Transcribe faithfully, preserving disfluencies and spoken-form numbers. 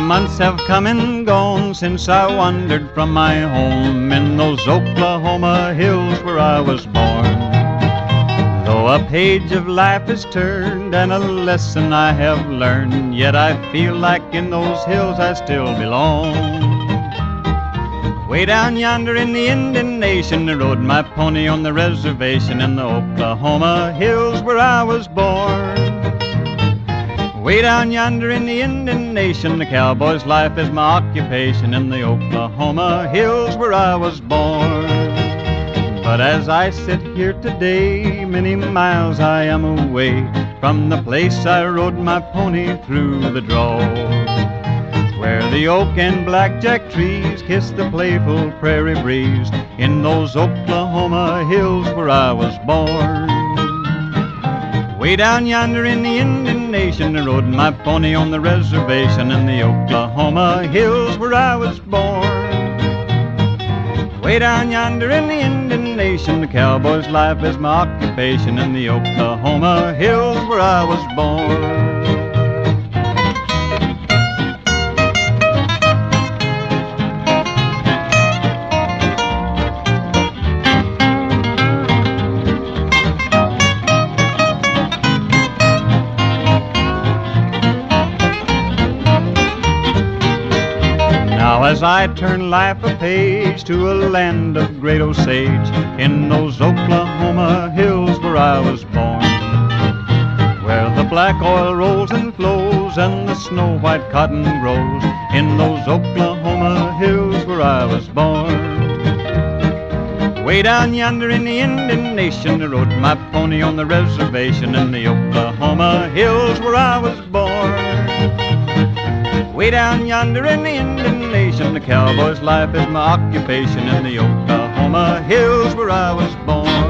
months have come and gone since I wandered from my home in those Oklahoma hills where I was born. Though a page of life is turned and a lesson I have learned, yet I feel like in those hills I still belong. Way down yonder in the Indian Nation, I rode my pony on the reservation in the Oklahoma hills where I was born. Way down yonder in the Indian Nation, the cowboy's life is my occupation in the Oklahoma hills where I was born. But as I sit here today, many miles I am away from the place I rode my pony through the draw, where the oak and blackjack trees kiss the playful prairie breeze in those Oklahoma hills where I was born. Way down yonder in the Indian Nation, I rode my pony on the reservation in the Oklahoma hills where I was born. Way down yonder in the Indian Nation, the cowboy's life is my occupation in the Oklahoma hills where I was born. Now as I turn life a page to a land of great Osage in those Oklahoma hills where I was born, where the black oil rolls and flows and the snow white cotton grows in those Oklahoma hills where I was born. Way down yonder in the Indian Nation, I rode my pony on the reservation in the Oklahoma hills where I was born. Way down yonder in the Indian Nation, the cowboy's life is my occupation in the Oklahoma hills where I was born.